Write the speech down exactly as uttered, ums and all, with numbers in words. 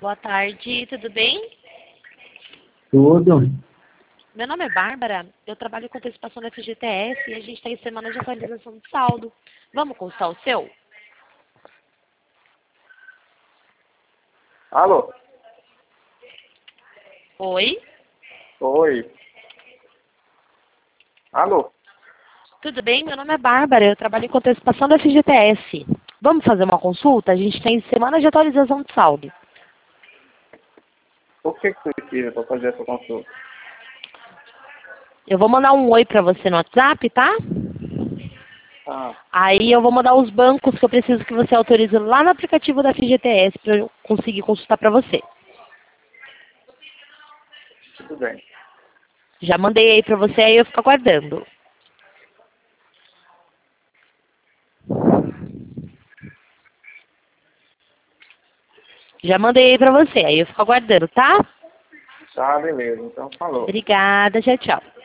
Boa tarde, tudo bem? Tudo. Meu nome é Bárbara, eu trabalho com antecipação da F G T S e a gente está em semana de atualização de saldo. Vamos consultar o seu? Alô? Oi? Oi. Alô? Tudo bem? Meu nome é Bárbara, eu trabalho com antecipação da F G T S. Vamos fazer uma consulta? A gente tem semana de atualização de saldo. O que que você precisa para fazer essa consulta? Eu vou mandar um oi para você no WhatsApp, tá? Ah, Aí eu vou mandar os bancos que eu preciso que você autorize lá no aplicativo da F G T S para eu conseguir consultar para você. tudo bem. Já mandei aí para você, aí eu fico aguardando. Já mandei aí pra você, aí eu fico aguardando, tá? Tá, beleza. Então falou. Obrigada, tchau, tchau.